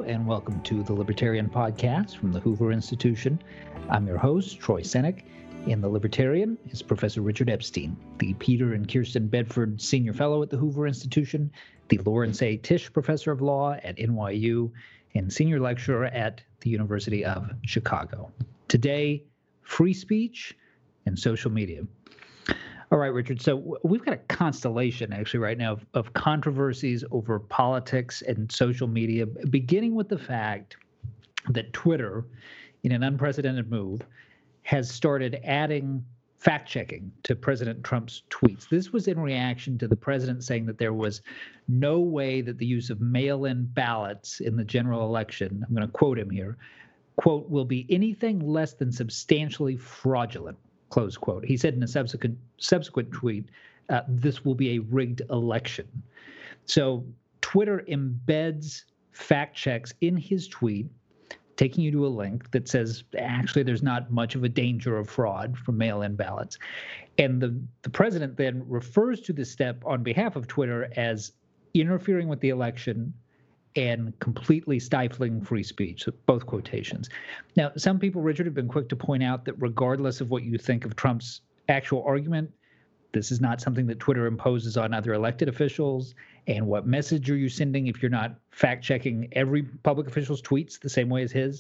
and welcome to the Libertarian Podcast from the Hoover Institution. I'm your host, Troy Senik. In the Libertarian is Professor Richard Epstein, the Peter and Kirsten Bedford Senior Fellow at the Hoover Institution, the Lawrence A. Tisch Professor of Law at NYU, and Senior Lecturer at the University of Chicago. Today, free speech and social media. All right, Richard. So we've got a constellation actually right now of controversies over politics and social media, beginning with the fact that Twitter, in an unprecedented move, has started adding fact-checking to President Trump's tweets. This was in reaction to the president saying that there was no way that the use of mail-in ballots in the general election, I'm going to quote him here, quote, will be anything less than substantially fraudulent. Close quote. He said in a subsequent tweet, this will be a rigged election. So Twitter embeds fact checks in his tweet, taking you to a link that says, actually, there's not much of a danger of fraud from mail-in ballots. And the president then refers to this step on behalf of Twitter as interfering with the election and completely stifling free speech, so both quotations. Now, some people, Richard, have been quick to point out that regardless of what you think of Trump's actual argument, this is not something that Twitter imposes on other elected officials. And what message are you sending if you're not fact-checking every public official's tweets the same way as his?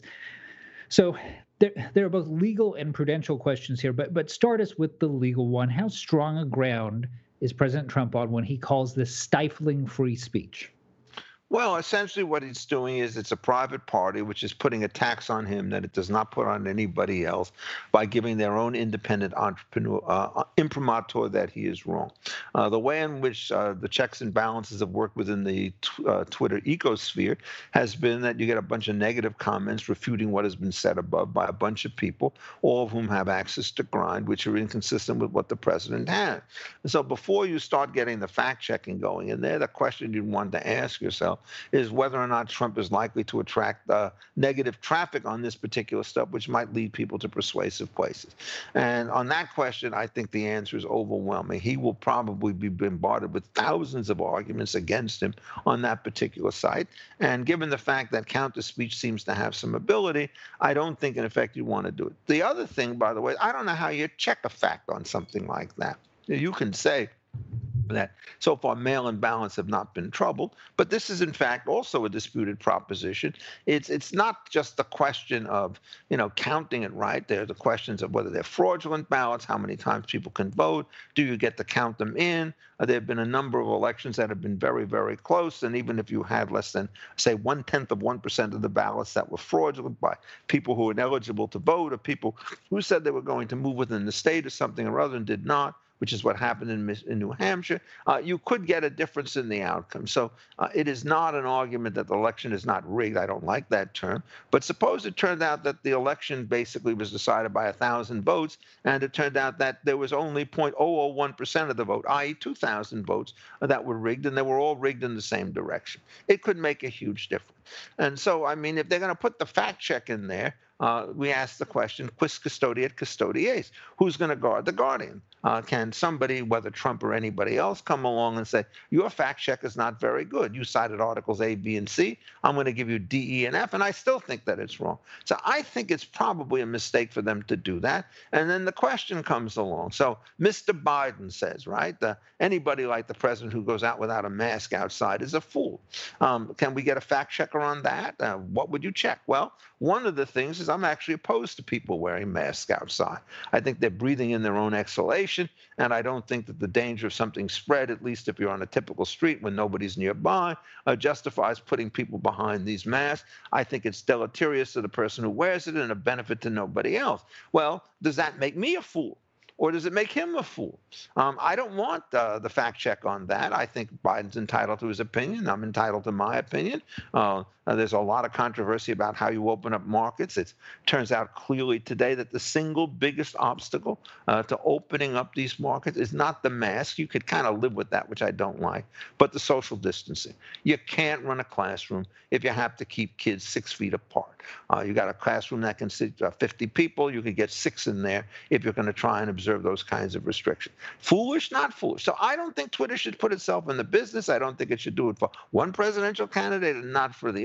So there are both legal and prudential questions here, but start us with the legal one. How strong a ground is President Trump on when he calls this stifling free speech? Well, essentially what it's doing is it's a private party which is putting a tax on him that it does not put on anybody else by giving their own independent entrepreneur imprimatur that he is wrong. The way in which the checks and balances have worked within the Twitter ecosphere has been that you get a bunch of negative comments refuting what has been said above by a bunch of people, all of whom have access to grind, which are inconsistent with what the president had. And so before you start getting the fact-checking going in there, the question you'd want to ask yourself is whether or not Trump is likely to attract negative traffic on this particular stuff, which might lead people to persuasive places. And on that question, I think the answer is overwhelming. He will probably be bombarded with thousands of arguments against him on that particular site. And given the fact that counter speech seems to have some ability, I don't think, in effect, you want to do it. The other thing, by the way, I don't know how you check a fact on something like that. You can say that so far mail-in ballots have not been troubled, but this is in fact also a disputed proposition. It's not just the question of counting it right. There are the questions of whether they're fraudulent ballots, how many times people can vote, do you get to count them in? There have been a number of elections that have been very, very close, and even if you had less than, say, 0.1% of the ballots that were fraudulent by people who were ineligible to vote, or people who said they were going to move within the state or something or other and did not, which is what happened in New Hampshire, you could get a difference in the outcome. So it is not an argument that the election is not rigged. I don't like that term. But suppose it turned out that the election basically was decided by 1,000 votes, and it turned out that there was only 0.001% of the vote, i.e. 2,000 votes that were rigged, and they were all rigged in the same direction. It could make a huge difference. And so, I mean, if they're going to put the fact check in there, we ask the question, quis custodiet custodies? Who's going to guard the guardian? Can somebody, whether Trump or anybody else, come along and say, your fact check is not very good. You cited articles A, B, and C. I'm going to give you D, E, and F, and I still think that it's wrong. So I think it's probably a mistake for them to do that. And then the question comes along. So Mr. Biden says, right, anybody like the president who goes out without a mask outside is a fool. Can we get a fact checker on that? What would you check? Well, one of the things is I'm actually opposed to people wearing masks outside. I think they're breathing in their own exhalation, and I don't think that the danger of something spread, at least if you're on a typical street when nobody's nearby, justifies putting people behind these masks. I think it's deleterious to the person who wears it and a benefit to nobody else. Well, does that make me a fool? Or does it make him a fool? I don't want the fact check on that. I think Biden's entitled to his opinion. I'm entitled to my opinion. There's a lot of controversy about how you open up markets. It turns out clearly today that the single biggest obstacle to opening up these markets is not the mask. You could kind of live with that, which I don't like, but the social distancing. You can't run a classroom if you have to keep kids 6 feet apart. You got a classroom that can sit 50 people. You could get 6 in there if you're going to try and observe those kinds of restrictions. Foolish, not foolish. So I don't think Twitter should put itself in the business. I don't think it should do it for one presidential candidate and not for the other.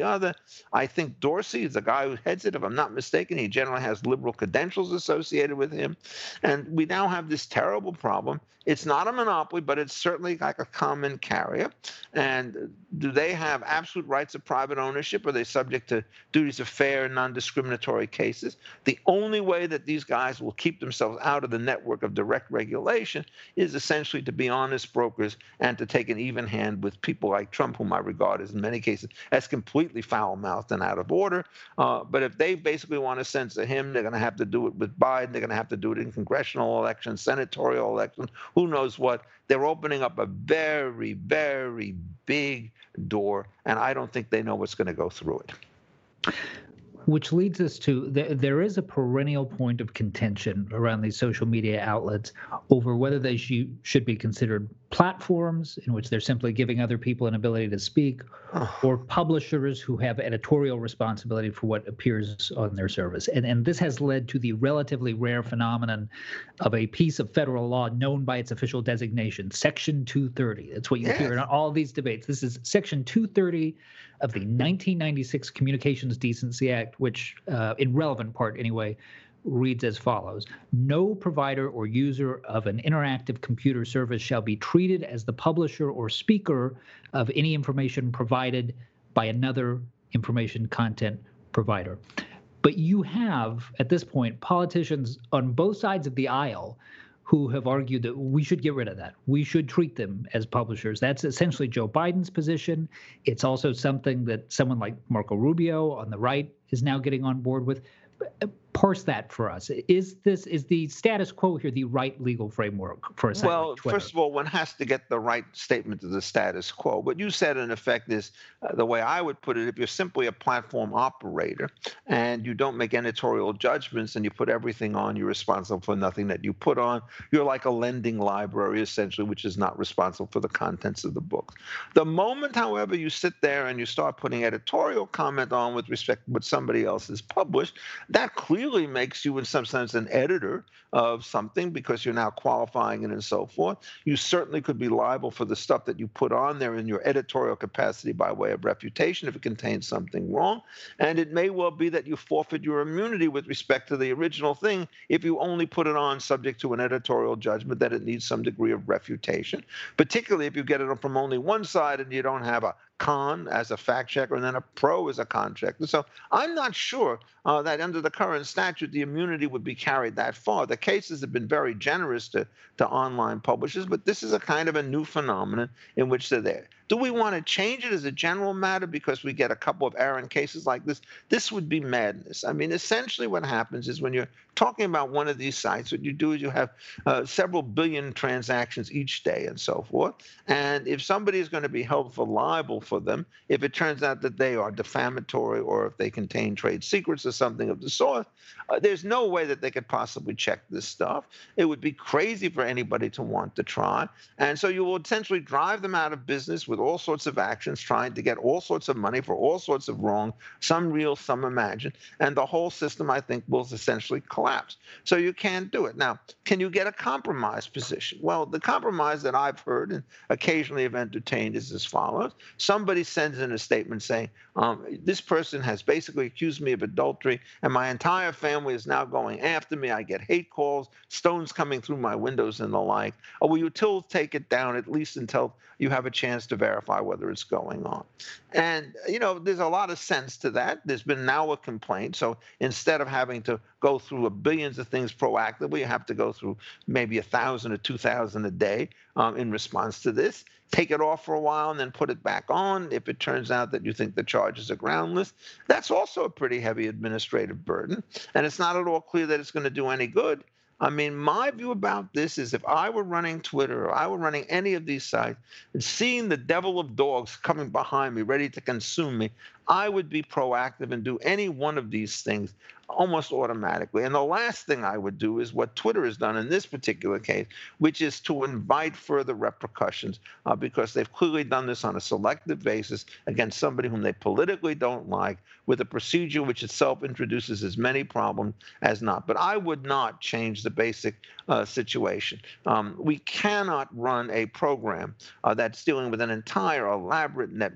other. I think Dorsey is the guy who heads it, if I'm not mistaken. He generally has liberal credentials associated with him. And we now have this terrible problem. It's not a monopoly, but it's certainly like a common carrier. And do they have absolute rights of private ownership? Are they subject to duties of fair and non-discriminatory cases? The only way that these guys will keep themselves out of the network of direct regulation is essentially to be honest brokers and to take an even hand with people like Trump, whom I regard as, in many cases, as completely foul-mouthed and out of order. But if they basically want to censor him, they're going to have to do it with Biden. They're going to have to do it in congressional elections, senatorial elections, who knows what. They're opening up a very, very big door, and I don't think they know what's going to go through it. Which leads us to there is a perennial point of contention around these social media outlets over whether they should be considered platforms in which they're simply giving other people an ability to speak, or publishers who have editorial responsibility for what appears on their service. And this has led to the relatively rare phenomenon of a piece of federal law known by its official designation, Section 230. That's what you hear in all these debates. This is Section 230 of the 1996 Communications Decency Act, which, in relevant part anyway, reads as follows: no provider or user of an interactive computer service shall be treated as the publisher or speaker of any information provided by another information content provider. But you have, at this point, politicians on both sides of the aisle who have argued that we should get rid of that. We should treat them as publishers. That's essentially Joe Biden's position. It's also something that someone like Marco Rubio on the right is now getting on board with. Parse that for us. Is the status quo here the right legal framework for a site like Twitter? First of all, one has to get the right statement of the status quo. What you said, in effect, is the way I would put it: if you're simply a platform operator and you don't make editorial judgments and you put everything on, you're responsible for nothing that you put on. You're like a lending library, essentially, which is not responsible for the contents of the book. The moment, however, you sit there and you start putting editorial comment on with respect to what somebody else has published, that clearly makes you in some sense an editor of something, because you're now qualifying it and so forth. You certainly could be liable for the stuff that you put on there in your editorial capacity by way of refutation if it contains something wrong. And it may well be that you forfeit your immunity with respect to the original thing if you only put it on subject to an editorial judgment that it needs some degree of refutation, particularly if you get it from only one side and you don't have a con as a fact checker and then a pro as a con checker. So I'm not sure that under the current statute the immunity would be carried that far. The cases have been very generous to online publishers, but this is a kind of a new phenomenon in which they're there. Do we want to change it as a general matter because we get a couple of errant cases like this? This would be madness. I mean, essentially what happens is when you're talking about one of these sites, what you do is you have several billion transactions each day and so forth. And if somebody is going to be held liable for them, if it turns out that they are defamatory or if they contain trade secrets or something of the sort, there's no way that they could possibly check this stuff. It would be crazy for anybody to want to try. And so you will essentially drive them out of business with all sorts of actions, trying to get all sorts of money for all sorts of wrong, some real, some imagined. And the whole system, I think, will essentially collapse. So you can't do it. Now, can you get a compromise position? Well, the compromise that I've heard and occasionally have entertained is as follows. Somebody sends in a statement saying, this person has basically accused me of adultery, and my entire family is now going after me. I get hate calls, stones coming through my windows and the like. Will you take it down at least until you have a chance to verify whether it's going on? And, there's a lot of sense to that. There's been now a complaint. So instead of having to go through billions of things proactively, you have to go through maybe 1,000 or 2,000 a day in response to this. Take it off for a while and then put it back on if it turns out that you think the charges are groundless. That's also a pretty heavy administrative burden. And it's not at all clear that it's going to do any good. I mean, my view about this is if I were running Twitter or I were running any of these sites and seeing the devil of dogs coming behind me, ready to consume me, I would be proactive and do any one of these things almost automatically. And the last thing I would do is what Twitter has done in this particular case, which is to invite further repercussions because they've clearly done this on a selective basis against somebody whom they politically don't like, with a procedure which itself introduces as many problems as not. But I would not change the basic situation. We cannot run a program that's dealing with an entire elaborate network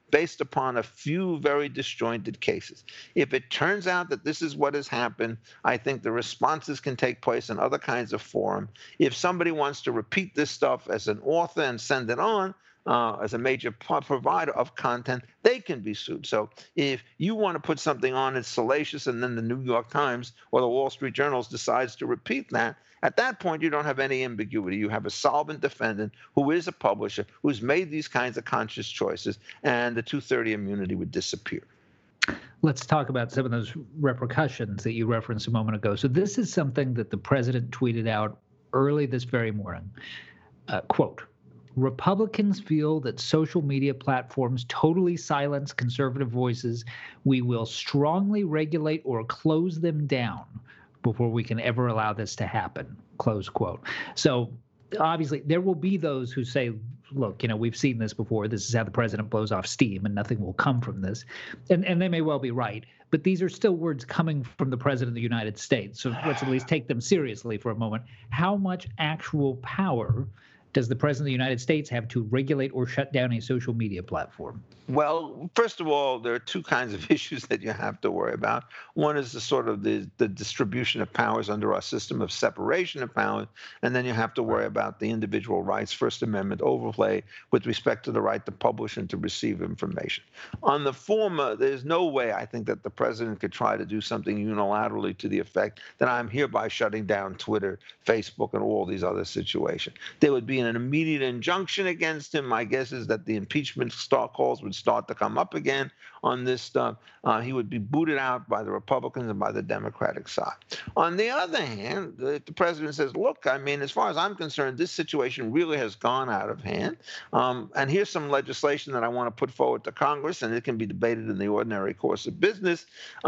based upon a few very disjointed cases. If it turns out that this is what has happened, I think the responses can take place in other kinds of forum. If somebody wants to repeat this stuff as an author and send it on, as a major provider of content, they can be sued. So if you want to put something on that's salacious and then the New York Times or the Wall Street Journal decides to repeat that, at that point you don't have any ambiguity. You have a solvent defendant who is a publisher who's made these kinds of conscious choices, and the 230 immunity would disappear. Let's talk about some of those repercussions that you referenced a moment ago. So this is something that the president tweeted out early this very morning. Quote, Republicans feel that social media platforms totally silence conservative voices. We will strongly regulate or close them down before we can ever allow this to happen, close quote. So obviously there will be those who say, look, we've seen this before. This is how the president blows off steam and nothing will come from this. And they may well be right. But these are still words coming from the president of the United States. So let's at least take them seriously for a moment. How much actual power does the president of the United States have to regulate or shut down a social media platform? Well, first of all, there are two kinds of issues that you have to worry about. One is the sort of the distribution of powers under our system of separation of powers, and then you have to worry about the individual rights, First Amendment overlay with respect to the right to publish and to receive information. On the former, there's no way I think that the president could try to do something unilaterally to the effect that I'm hereby shutting down Twitter, Facebook, and all these other situations. There would be an immediate injunction against him. My guess is that the impeachment calls would start to come up again on this stuff. He would be booted out by the Republicans and by the Democratic side. On the other hand, the president says, look, I mean, as far as I'm concerned, this situation really has gone out of hand. And here's some legislation that I want to put forward to Congress, and it can be debated in the ordinary course of business.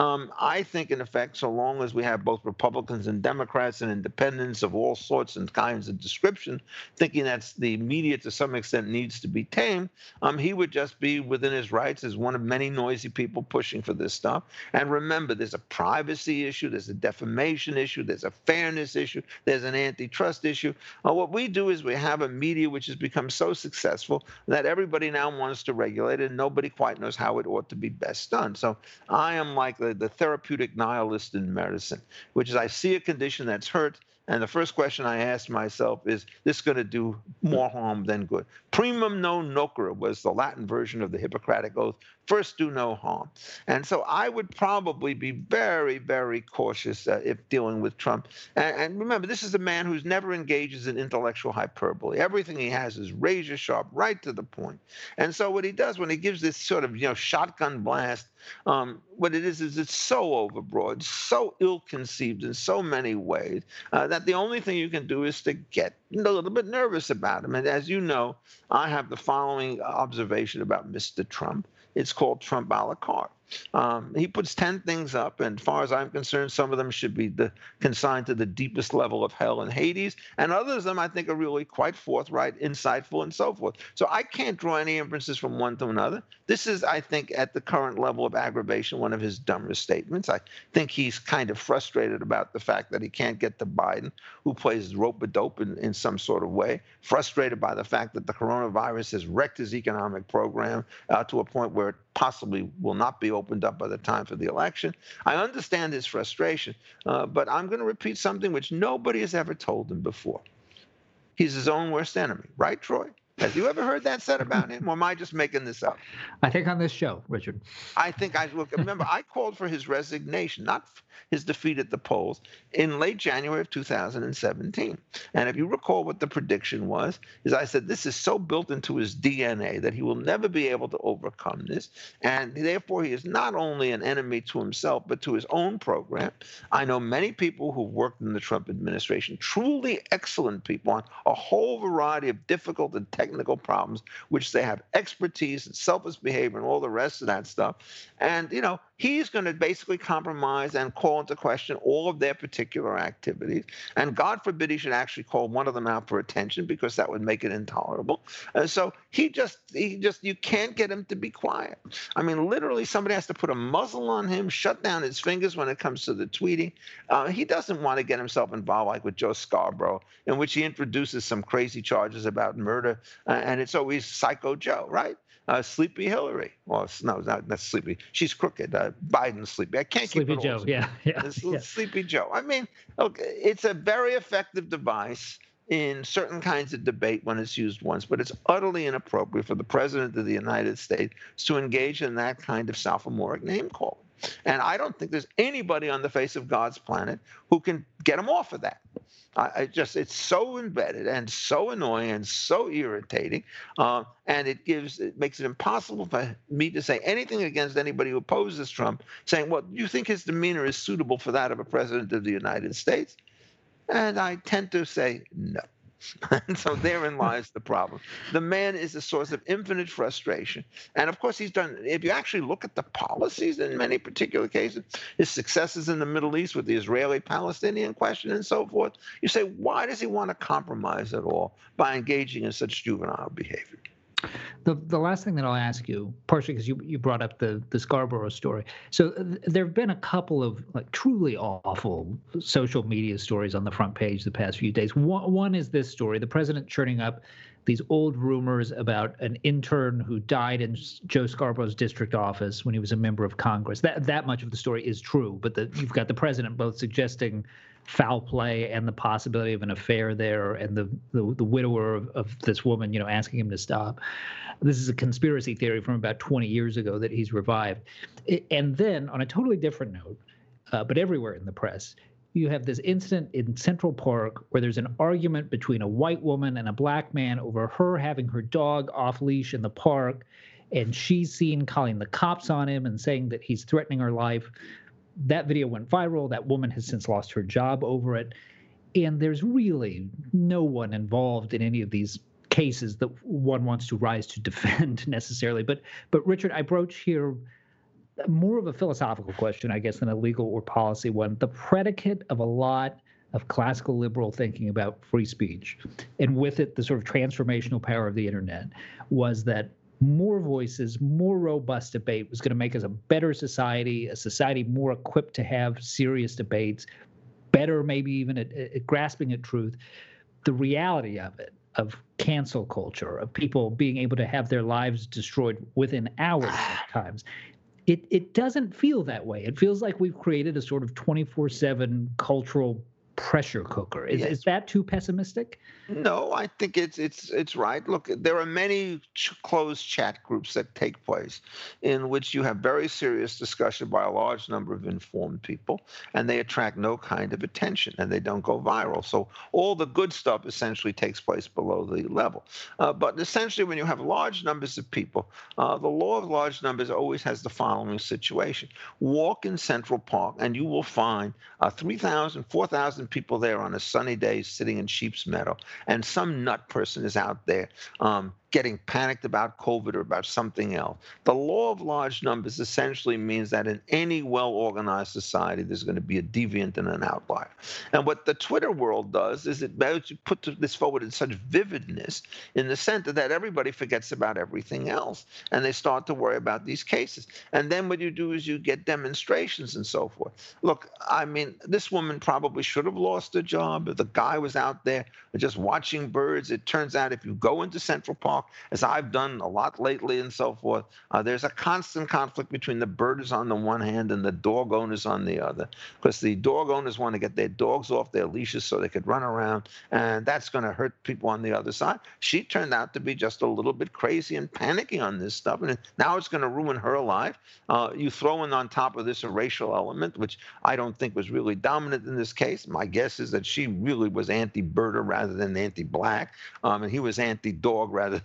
I think, in effect, so long as we have both Republicans and Democrats and independents of all sorts and kinds of description, thinking that the media to some extent needs to be tamed, he would just be within his rights as one of many noisy people pushing for this stuff. And remember, there's a privacy issue, there's a defamation issue, there's a fairness issue, there's an antitrust issue. What we do is we have a media which has become so successful that everybody now wants to regulate it, and nobody quite knows how it ought to be best done. So I am like the therapeutic nihilist in medicine, which is I see a condition that's hurt, and the first question I asked myself is, this going to do more harm than good? Primum non nocere was the Latin version of the Hippocratic Oath. First, do no harm. And so I would probably be very, very cautious if dealing with Trump. And remember, this is a man who's never engages in intellectual hyperbole. Everything he has is razor sharp, right to the point. And so what he does when he gives this sort of shotgun blast, what it is it's so overbroad, so ill-conceived in so many ways that the only thing you can do is to get a little bit nervous about him. And as you know, I have the following observation about Mr. Trump. It's called Trump a la carte. He puts 10 things up, and as far as I'm concerned, some of them should be consigned to the deepest level of hell and Hades, and others of them I think are really quite forthright, insightful, and so forth. So I can't draw any inferences from one to another. This is, I think, at the current level of aggravation, one of his dumbest statements. I think he's kind of frustrated about the fact that he can't get to Biden, who plays rope-a-dope in some sort of way, frustrated by the fact that the coronavirus has wrecked his economic program to a point where it possibly will not be opened up by the time for the election. I understand his frustration, but I'm going to repeat something which nobody has ever told him before. He's his own worst enemy. Right, Troy? Have you ever heard that said about him, or am I just making this up? I think on this show, Richard. I think remember, I called for his resignation, not his defeat at the polls, in late January of 2017. And if you recall what the prediction was, is I said this is so built into his DNA that he will never be able to overcome this. And therefore, he is not only an enemy to himself, but to his own program. I know many people who worked in the Trump administration, truly excellent people on a whole variety of difficult and technical problems, which they have expertise and selfless behavior and all the rest of that stuff. And, he's going to basically compromise and call into question all of their particular activities. And God forbid he should actually call one of them out for attention, because that would make it intolerable. So he just, you can't get him to be quiet. I mean, literally, somebody has to put a muzzle on him, shut down his fingers when it comes to the tweeting. He doesn't want to get himself involved like with Joe Scarborough, in which he introduces some crazy charges about murder, and it's always Psycho Joe, right? Sleepy Hillary. Well, no, not Sleepy. She's crooked. Biden's sleepy. I can't Sleepy keep it Joe. all. Yeah. Sleepy Joe. I mean, okay, it's a very effective device in certain kinds of debate when it's used once, but it's utterly inappropriate for the president of the United States to engage in that kind of sophomoric name calling. And I don't think there's anybody on the face of God's planet who can get him off of that. It's so embedded and so annoying and so irritating, and it makes it impossible for me to say anything against anybody who opposes Trump, saying, well, you think his demeanor is suitable for that of a president of the United States? And I tend to say no. And so therein lies the problem. The man is a source of infinite frustration. And of course, if you actually look at the policies in many particular cases, his successes in the Middle East with the Israeli-Palestinian question and so forth, you say, why does he want to compromise at all by engaging in such juvenile behavior? The last thing that I'll ask you, partially because you brought up the Scarborough story. So there have been a couple of like truly awful social media stories on the front page the past few days. One is this story: the president churning up these old rumors about an intern who died in Joe Scarborough's district office when he was a member of Congress. That much of the story is true, but you've got the president both suggesting foul play and the possibility of an affair there, and the widower of this woman, asking him to stop. This is a conspiracy theory from about 20 years ago that he's revived. And then, on a totally different note, but everywhere in the press, you have this incident in Central Park where there's an argument between a white woman and a black man over her having her dog off leash in the park, and she's seen calling the cops on him and saying that he's threatening her life. That video went viral. That woman has since lost her job over it. And there's really no one involved in any of these cases that one wants to rise to defend necessarily. But Richard, I broach here more of a philosophical question, I guess, than a legal or policy one. The predicate of a lot of classical liberal thinking about free speech, and with it the sort of transformational power of the internet, was that more voices, more robust debate was going to make us a better society, a society more equipped to have serious debates, better maybe even at grasping at truth. The reality of it, of cancel culture, of people being able to have their lives destroyed within hours at times, it doesn't feel that way. It feels like we've created a sort of 24/7 cultural pressure cooker. Is that too pessimistic? No, I think it's right. Look, there are many closed chat groups that take place in which you have very serious discussion by a large number of informed people, and they attract no kind of attention, and they don't go viral. So all the good stuff essentially takes place below the level. But essentially, when you have large numbers of people, the law of large numbers always has the following situation. Walk in Central Park, and you will find 3,000, 4,000 people there on a sunny day sitting in Sheep's Meadow, and some nut person is out there getting panicked about COVID or about something else. The law of large numbers essentially means that in any well-organized society, there's going to be a deviant and an outlier. And what the Twitter world does is it puts this forward in such vividness in the center that everybody forgets about everything else, and they start to worry about these cases. And then what you do is you get demonstrations and so forth. Look, I mean, this woman probably should have lost her job. If the guy was out there just watching birds, it turns out if you go into Central Park, as I've done a lot lately and so forth, there's a constant conflict between the birders on the one hand and the dog owners on the other, because the dog owners want to get their dogs off their leashes so they could run around, and that's going to hurt people on the other side. She turned out to be just a little bit crazy and panicky on this stuff, and now it's going to ruin her life. You throw in on top of this a racial element, which I don't think was really dominant in this case. My guess is that she really was anti-birder rather than anti-black, and he was anti-dog rather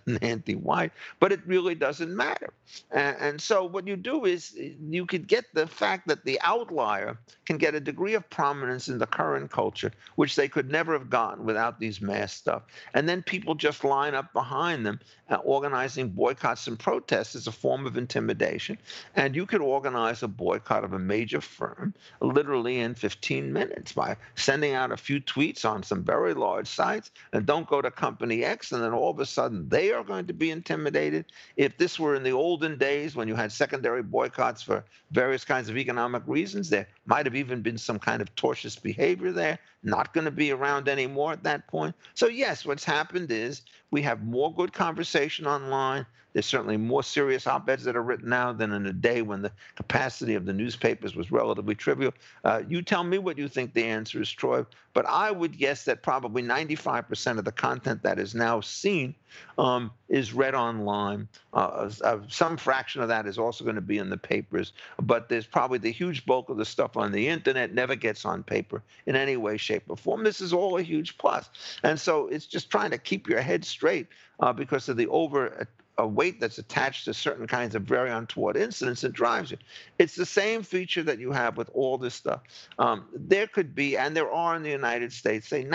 and anti-white, but it really doesn't matter. And so what you do is you could get the fact that the outlier can get a degree of prominence in the current culture, which they could never have gotten without these mass stuff. And then people just line up behind them, organizing boycotts and protests as a form of intimidation. And you could organize a boycott of a major firm literally in 15 minutes by sending out a few tweets on some very large sites, and don't go to company X, and then all of a sudden they are going to be intimidated. If this were in the olden days when you had secondary boycotts for various kinds of economic reasons, there might have even been some kind of tortious behavior there, not going to be around anymore at that point. So yes, what's happened is we have more good conversation online. There's certainly more serious op-eds that are written now than in a day when the capacity of the newspapers was relatively trivial. You tell me what you think the answer is, Troy, but I would guess that probably 95% of the content that is now seen is read online. Some fraction of that is also going to be in the papers, but there's probably the huge bulk of the stuff on the internet never gets on paper in any way, shape, or form. This is all a huge plus. And so it's just trying to keep your head straight because of the a weight that's attached to certain kinds of very untoward incidents that drives you. It's the same feature that you have with all this stuff. There could be, and there are in the United States, say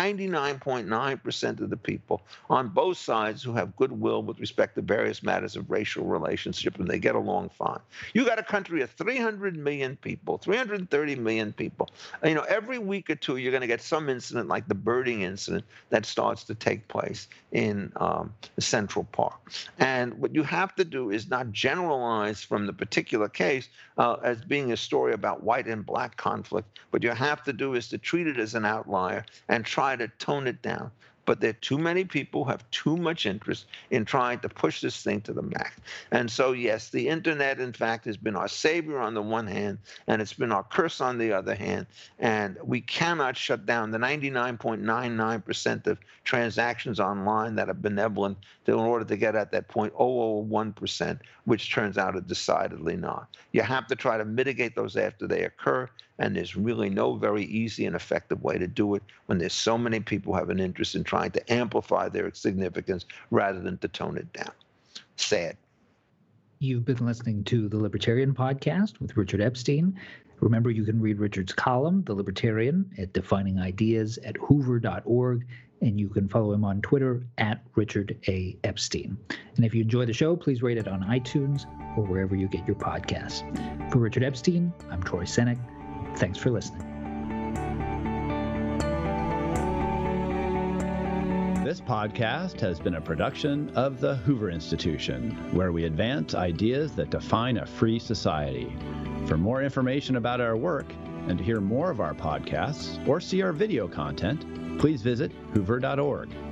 99.9% of the people on both sides who have goodwill with respect to various matters of racial relationship, and they get along fine. You got a country of 300 million people, 330 million people. Every week or two, you're going to get some incident like the birding incident that starts to take place in Central Park. And what you have to do is not generalize from the particular case as being a story about white and black conflict. What you have to do is to treat it as an outlier and try to tone it down. But there are too many people who have too much interest in trying to push this thing to the max. And so, yes, the internet, in fact, has been our savior on the one hand, and it's been our curse on the other hand. And we cannot shut down the 99.99% of transactions online that are benevolent in order to get at that 0.001%, which turns out decidedly not. You have to try to mitigate those after they occur. And there's really no very easy and effective way to do it when there's so many people who have an interest in trying to amplify their significance rather than to tone it down. Sad. You've been listening to the Libertarian Podcast with Richard Epstein. Remember, you can read Richard's column, The Libertarian, at Defining Ideas at hoover.org, and you can follow him on Twitter at Richard A. Epstein. And if you enjoy the show, please rate it on iTunes or wherever you get your podcasts. For Richard Epstein, I'm Troy Senik. Thanks for listening. This podcast has been a production of the Hoover Institution, where we advance ideas that define a free society. For more information about our work and to hear more of our podcasts or see our video content, please visit hoover.org.